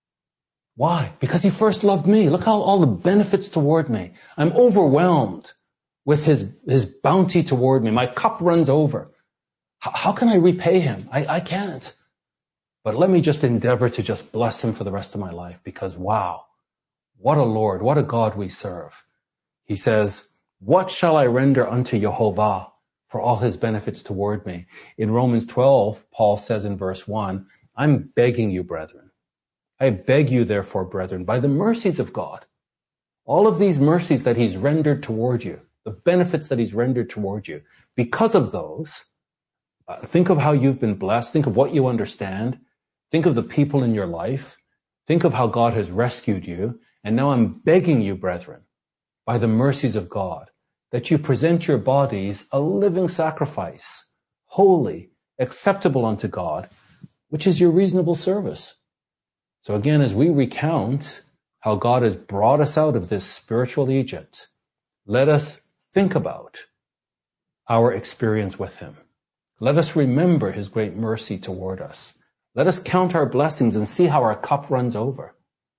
A: Why? Because he first loved me. Look how all the benefits toward me. I'm overwhelmed with his bounty toward me. My cup runs over. How can I repay him? I can't. But let me just endeavor to just bless him for the rest of my life, because wow, what a Lord, what a God we serve. He says, what shall I render unto Jehovah for all his benefits toward me? In Romans 12, Paul says in verse 1, I'm begging you, brethren. I beg you, therefore, brethren, by the mercies of God, all of these mercies that he's rendered toward you, the benefits that he's rendered toward you, because of those, think of how you've been blessed. Think of what you understand. Think of the people in your life. Think of how God has rescued you. And now I'm begging you, brethren, by the mercies of God, that you present your bodies a living sacrifice, holy, acceptable unto God, which is your reasonable service. So again, as we recount how God has brought us out of this spiritual Egypt, let us think about our experience with him. Let us remember his great mercy toward us. Let us count our blessings and see how our cup runs over.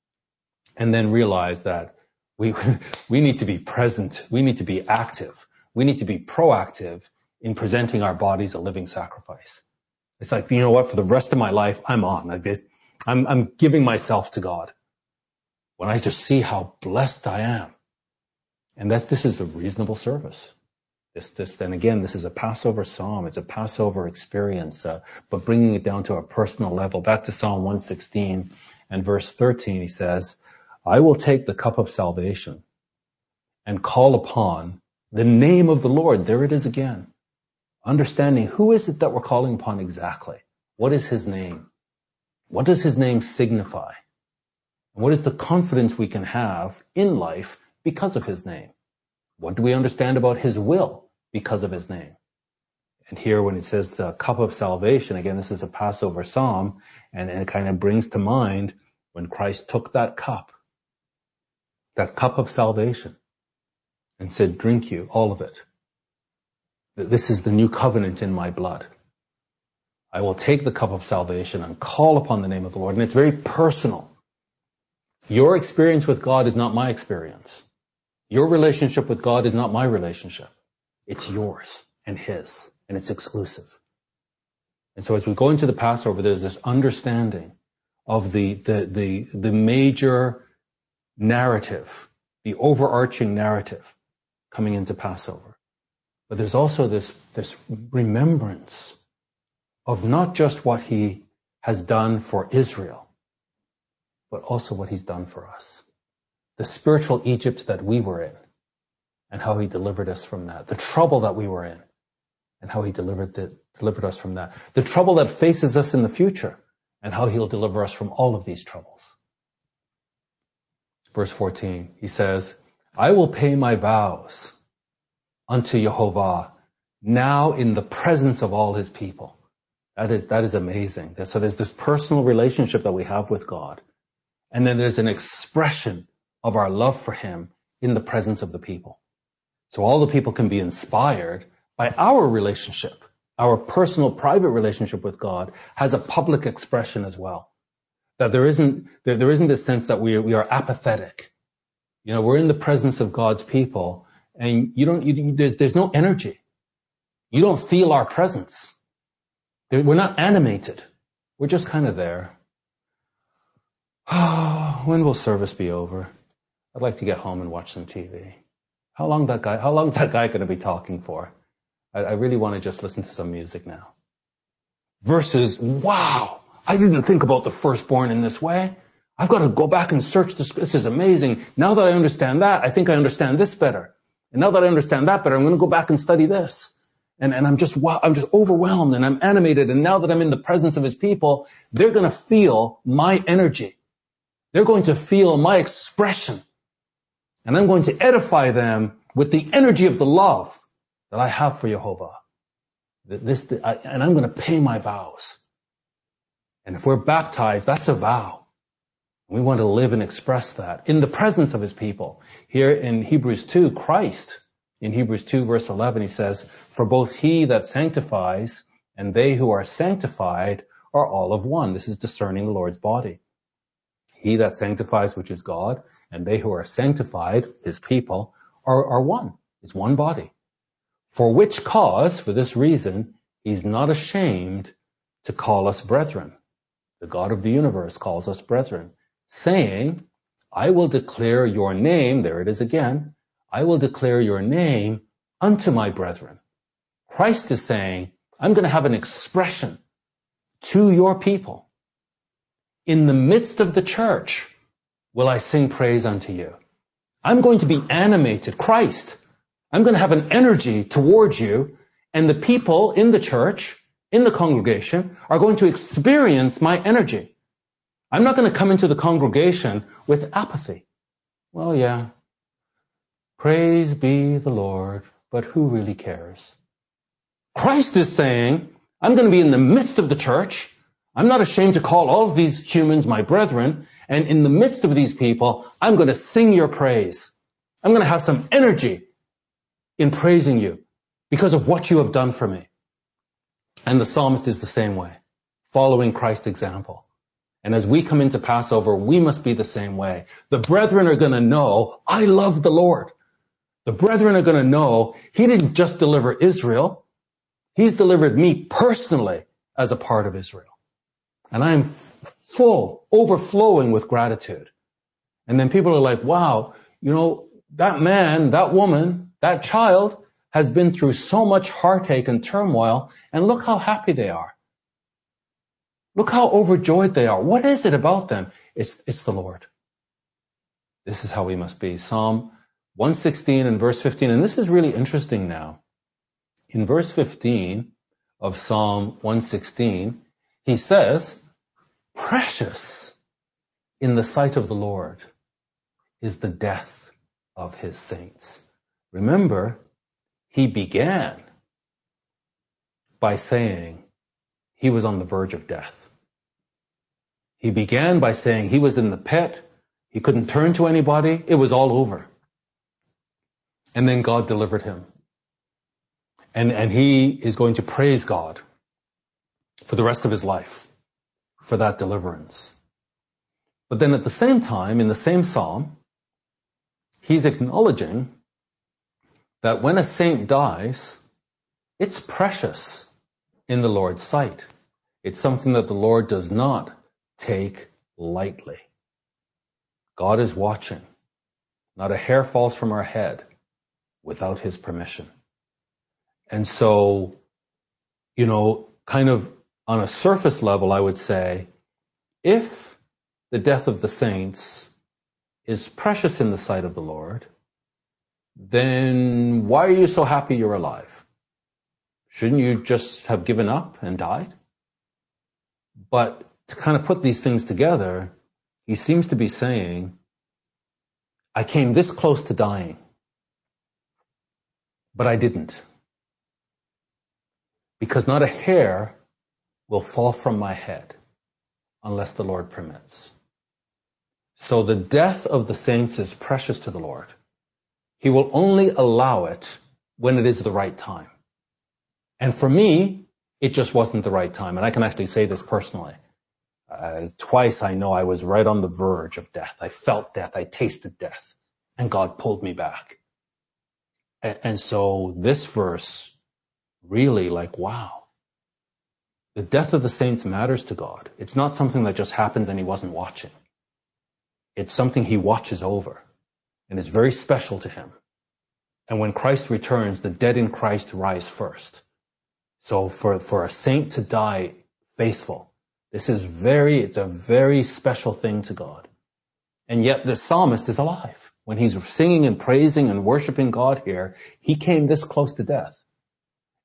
A: And then realize that we need to be present. We need to be active. We need to be proactive in presenting our bodies a living sacrifice. It's like, you know what, for the rest of my life, I'm on. Like this. I'm giving myself to God when I just see how blessed I am. And this is a reasonable service. And again, this is a Passover psalm. It's a Passover experience, but bringing it down to a personal level. Back to Psalm 116 and verse 13, he says, I will take the cup of salvation and call upon the name of the Lord. There it is again. Understanding who is it that we're calling upon exactly? What is his name? What does his name signify? And what is the confidence we can have in life because of his name? What do we understand about his will because of his name? And here when it says cup of salvation, again, this is a Passover psalm, and it kind of brings to mind when Christ took that cup of salvation, and said, drink you, all of it. This is the new covenant in my blood. I will take the cup of salvation and call upon the name of the Lord. And it's very personal. Your experience with God is not my experience. Your relationship with God is not my relationship. It's yours and his, and it's exclusive. And so as we go into the Passover, there's this understanding of the major narrative, the overarching narrative coming into Passover. But there's also this remembrance of not just what he has done for Israel, but also what he's done for us. The spiritual Egypt that we were in, and how he delivered us from that. The trouble that we were in, and how he delivered us from that. The trouble that faces us in the future, and how he'll deliver us from all of these troubles. Verse 14, he says, I will pay my vows unto Jehovah now in the presence of all his people. That is amazing. So there's this personal relationship that we have with God. And then there's an expression of our love for him in the presence of the people. So all the people can be inspired by our relationship. Our personal, private relationship with God has a public expression as well. That there isn't this sense that we are apathetic. You know, we're in the presence of God's people, and there's no energy. You don't feel our presence. We're not animated. We're just kind of there. When will service be over? I'd like to get home and watch some TV. How long is that guy going to be talking for? I really want to just listen to some music now. Versus, wow, I didn't think about the firstborn in this way. I've got to go back and search this. This is amazing. Now that I understand that, I think I understand this better. And now that I understand that better, I'm going to go back and study this. and I'm just overwhelmed and I'm animated. And now that I'm in the presence of his people, they're going to feel my energy. They're going to feel my expression. And I'm going to edify them with the energy of the love that I have for Jehovah. And I'm going to pay my vows. And if we're baptized, that's a vow. We want to live and express that in the presence of his people. Here in Hebrews 2, Christ, in Hebrews 2 verse 11, he says, "For both he that sanctifies and they who are sanctified are all of one." This is discerning the Lord's body. He that sanctifies, which is God, and they who are sanctified, his people, are one. It's one body. For which cause, for this reason, he's not ashamed to call us brethren. The God of the universe calls us brethren, saying, "I will declare your name," there it is again, "I will declare your name unto my brethren." Christ is saying, I'm going to have an expression to your people. In the midst of the church will I sing praise unto you. I'm going to be animated. Christ, I'm going to have an energy towards you, and the people in the church, in the congregation, are going to experience my energy. I'm not going to come into the congregation with apathy. Well, yeah, praise be the Lord, but who really cares? Christ is saying, I'm going to be in the midst of the church. I'm not ashamed to call all of these humans my brethren. And in the midst of these people, I'm going to sing your praise. I'm going to have some energy in praising you because of what you have done for me. And the psalmist is the same way, following Christ's example. And as we come into Passover, we must be the same way. The brethren are going to know, I love the Lord. The brethren are going to know he didn't just deliver Israel. He's delivered me personally as a part of Israel. And I'm full, overflowing with gratitude. And then people are like, wow, that man, that woman, that child has been through so much heartache and turmoil, and look how happy they are. Look how overjoyed they are. What is it about them? It's the Lord. This is how we must be. Psalm 116 and verse 15, and this is really interesting now. In verse 15 of Psalm 116, he says, precious in the sight of the Lord is the death of his saints. Remember, he began by saying he was on the verge of death. He began by saying he was in the pit. He couldn't turn to anybody. It was all over. And then God delivered him. And he is going to praise God for the rest of his life for that deliverance. But then at the same time, in the same psalm, he's acknowledging that when a saint dies, it's precious in the Lord's sight. It's something that the Lord does not take lightly. God is watching. Not a hair falls from our head without his permission. And so, kind of on a surface level, I would say, if the death of the saints is precious in the sight of the Lord, then why are you so happy you're alive? Shouldn't you just have given up and died? But to kind of put these things together, he seems to be saying, I came this close to dying, but I didn't. Because not a hair will fall from my head unless the Lord permits. So the death of the saints is precious to the Lord. He will only allow it when it is the right time. And for me, it just wasn't the right time. And I can actually say this personally. Twice I know I was right on the verge of death. I felt death. I tasted death. And God pulled me back. And so this verse really wow. The death of the saints matters to God. It's not something that just happens and he wasn't watching. It's something he watches over. And it's very special to him. And when Christ returns, the dead in Christ rise first. So for a saint to die faithful, it's a very special thing to God. And yet the psalmist is alive. When he's singing and praising and worshiping God here, he came this close to death.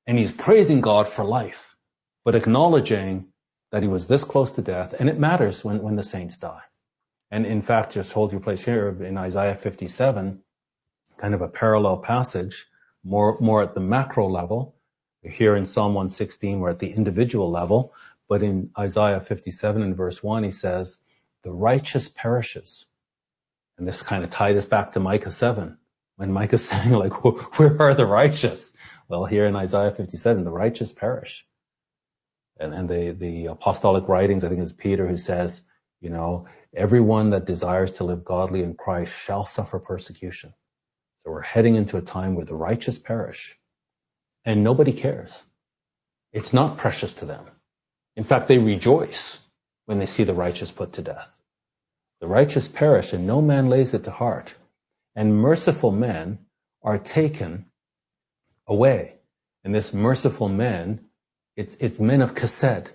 A: And he's praising God for life, but acknowledging that he was this close to death, and it matters when the saints die. And in fact, just hold your place here in Isaiah 57, kind of a parallel passage, more at the macro level. Here in Psalm 116, we're at the individual level, but in Isaiah 57 and verse 1, he says, the righteous perishes. And this kind of ties us back to Micah 7, when Micah's saying, like, where are the righteous? Well, here in Isaiah 57, the righteous perish. And the apostolic writings, I think it's Peter who says, you know, everyone that desires to live godly in Christ shall suffer persecution. So we're heading into a time where the righteous perish. And nobody cares. It's not precious to them. In fact, they rejoice when they see the righteous put to death. The righteous perish, and no man lays it to heart. And merciful men are taken away. And this merciful men, it's men of chesed,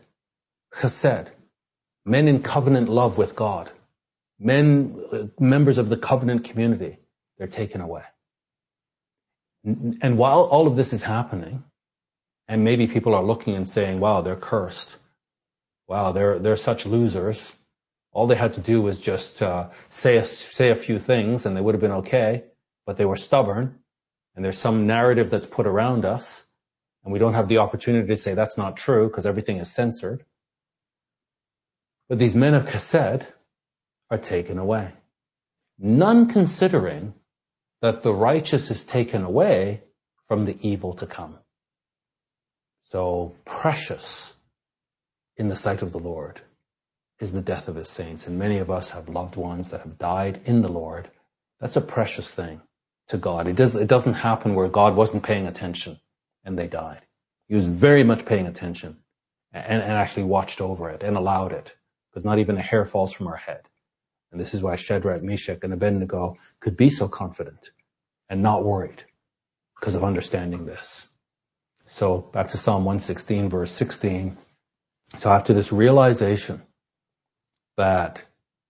A: men in covenant love with God, members of the covenant community. They're taken away. And while all of this is happening, and maybe people are looking and saying, wow, they're cursed. Wow, they're such losers. All they had to do was just say a few things and they would have been okay, but they were stubborn, and there's some narrative that's put around us, and we don't have the opportunity to say that's not true because everything is censored. But these men of chesed are taken away. None considering that the righteous is taken away from the evil to come. So precious in the sight of the Lord is the death of his saints. And many of us have loved ones that have died in the Lord. That's a precious thing to God. It doesn't happen where God wasn't paying attention and they died. He was very much paying attention and actually watched over it and allowed it, because not even a hair falls from our head. And this is why Shadrach, Meshach, and Abednego could be so confident and not worried, because of understanding this. So back to Psalm 116, verse 16. So after this realization that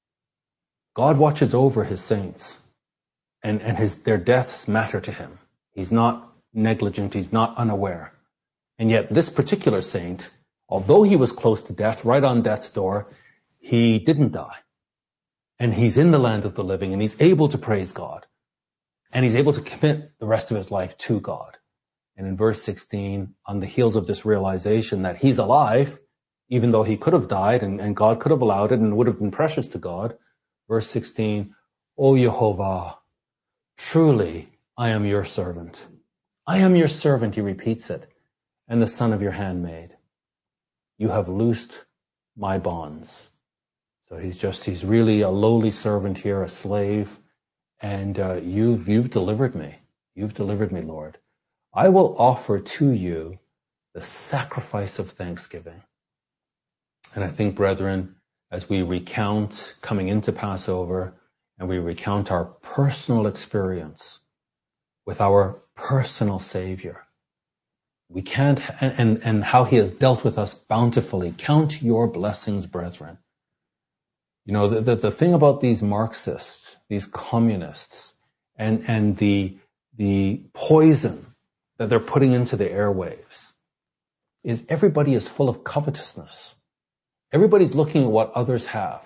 A: God watches over his saints and their deaths matter to him. He's not negligent. He's not unaware. And yet this particular saint, although he was close to death, right on death's door, he didn't die. And he's in the land of the living, and he's able to praise God. And he's able to commit the rest of his life to God. And in verse 16, on the heels of this realization that he's alive, even though he could have died and God could have allowed it and would have been precious to God, verse 16, O Yehovah, truly I am your servant. I am your servant, he repeats it, and the son of your handmaid. You have loosed my bonds. So he's really a lowly servant here, a slave, and you've delivered me. You've delivered me, Lord. I will offer to you the sacrifice of thanksgiving. And I think, brethren, as we recount coming into Passover and we recount our personal experience with our personal Savior, we can't, and how he has dealt with us bountifully. Count your blessings, brethren. You know, the thing about these Marxists, these communists, and the poison that they're putting into the airwaves is everybody is full of covetousness. Everybody's looking at what others have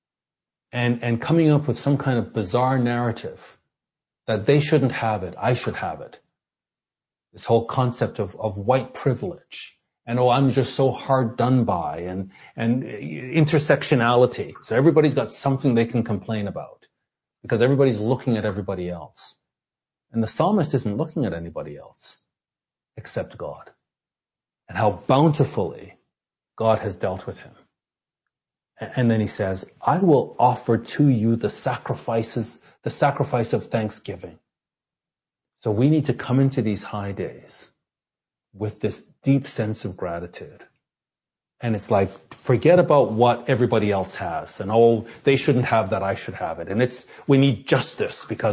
A: and coming up with some kind of bizarre narrative that they shouldn't have it, I should have it. This whole concept of white privilege and, oh, I'm just so hard done by, and intersectionality. So everybody's got something they can complain about because everybody's looking at everybody else. And the psalmist isn't looking at anybody else except God, and how bountifully God has dealt with him. And then he says, I will offer to you the sacrifice of thanksgiving. So we need to come into these high days with this deep sense of gratitude. And it's like, forget about what everybody else has. And, oh, they shouldn't have that, I should have it. And we need justice because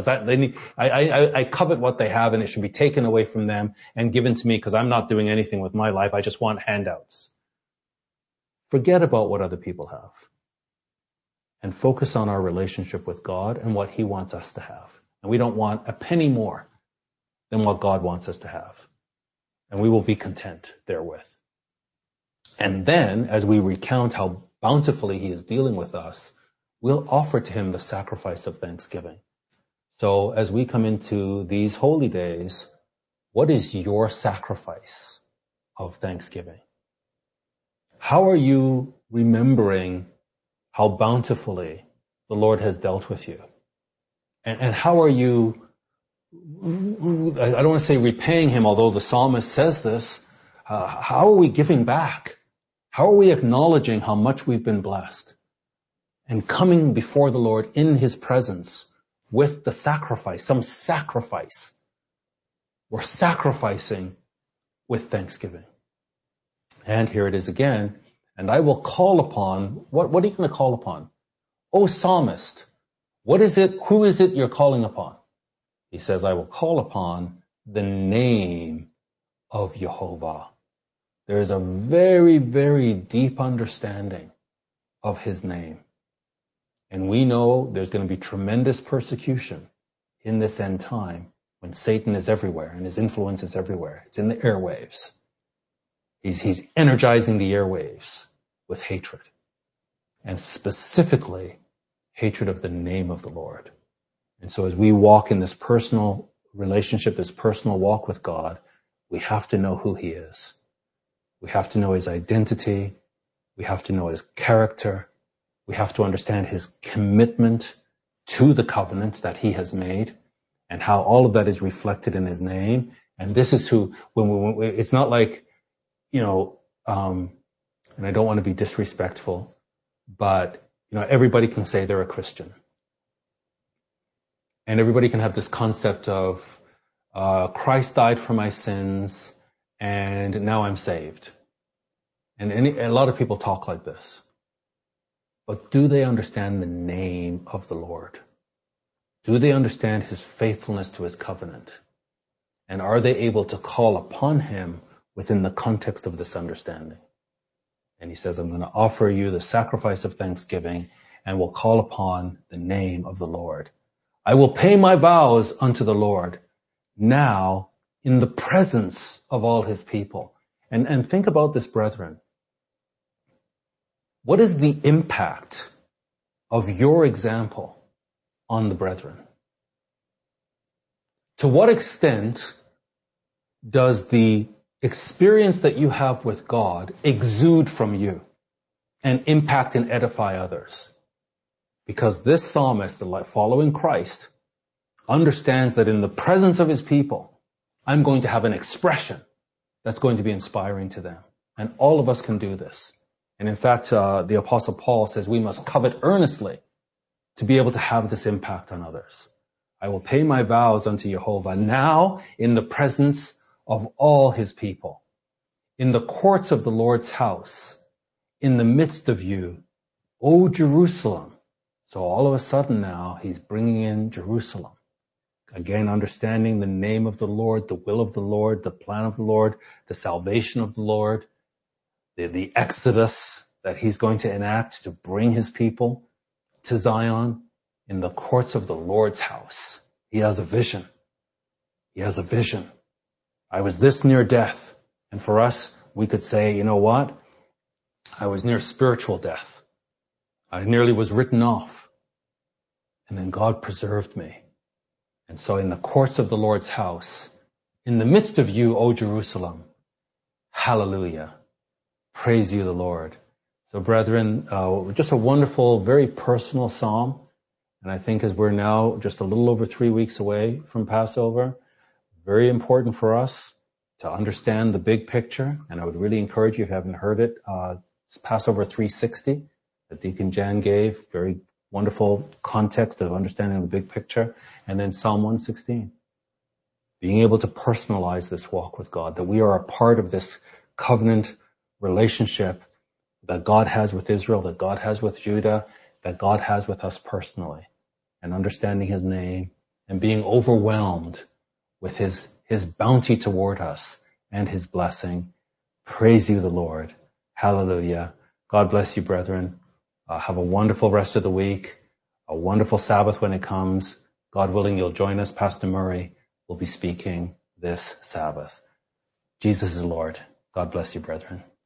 A: I covet what they have and it should be taken away from them and given to me because I'm not doing anything with my life. I just want handouts. Forget about what other people have and focus on our relationship with God and what he wants us to have. And we don't want a penny more than what God wants us to have. and we will be content therewith. And then, as we recount how bountifully he is dealing with us, we'll offer to him the sacrifice of thanksgiving. So as we come into these holy days, what is your sacrifice of thanksgiving? How are you remembering how bountifully the Lord has dealt with you? And how are you, I don't want to say repaying him, although the psalmist says this, how are we giving back? How are we acknowledging how much we've been blessed? And coming before the Lord in his presence with the sacrifice, some sacrifice. We're sacrificing with thanksgiving. And here it is again. And I will call upon, what are you going to call upon? O psalmist, what is it, who is it you're calling upon? He says, I will call upon the name of Jehovah. There is a very, very deep understanding of his name. And we know there's going to be tremendous persecution in this end time when Satan is everywhere and his influence is everywhere. It's in the airwaves. He's energizing the airwaves with hatred. And specifically, hatred of the name of the Lord. And so as we walk in this personal relationship, this personal walk with God, we have to know who he is. We have to know his identity. We have to know his character. We have to understand his commitment to the covenant that he has made and how all of that is reflected in his name. And this is who, it's not like, and I don't want to be disrespectful, but, everybody can say they're a Christian. And everybody can have this concept of, Christ died for my sins and now I'm saved. And a lot of people talk like this. But do they understand the name of the Lord? Do they understand his faithfulness to his covenant? And are they able to call upon him within the context of this understanding? And he says, I'm going to offer you the sacrifice of thanksgiving and will call upon the name of the Lord. I will pay my vows unto the Lord now in the presence of all his people. And think about this, brethren. What is the impact of your example on the brethren? To what extent does the experience that you have with God exude from you and impact and edify others? Because this psalmist, following Christ, understands that in the presence of his people, I'm going to have an expression that's going to be inspiring to them. And all of us can do this. And in fact, the Apostle Paul says we must covet earnestly to be able to have this impact on others. I will pay my vows unto Jehovah now in the presence of all his people, in the courts of the Lord's house, in the midst of you, O Jerusalem. So all of a sudden now, he's bringing in Jerusalem. Again, understanding the name of the Lord, the will of the Lord, the plan of the Lord, the salvation of the Lord, the exodus that he's going to enact to bring his people to Zion in the courts of the Lord's house. He has a vision. He has a vision. I was this near death. And for us, we could say, you know what? I was near spiritual death. I nearly was written off. And then God preserved me. And so in the courts of the Lord's house, in the midst of you, O Jerusalem, hallelujah. Praise you, the Lord. So brethren, just a wonderful, very personal psalm. And I think as we're now just a little over 3 weeks away from Passover, very important for us to understand the big picture. And I would really encourage you, if you haven't heard it, it's Passover 360 that Deacon Jan gave. Very wonderful context of understanding the big picture. And then Psalm 116. Being able to personalize this walk with God, that we are a part of this covenant relationship that God has with Israel, that God has with Judah, that God has with us personally, and understanding his name and being overwhelmed with his bounty toward us and his blessing. Praise you, the Lord. Hallelujah. God bless you, brethren. Have a wonderful rest of the week, a wonderful Sabbath when it comes. God willing, you'll join us. Pastor Murray will be speaking this Sabbath. Jesus is Lord. God bless you, brethren.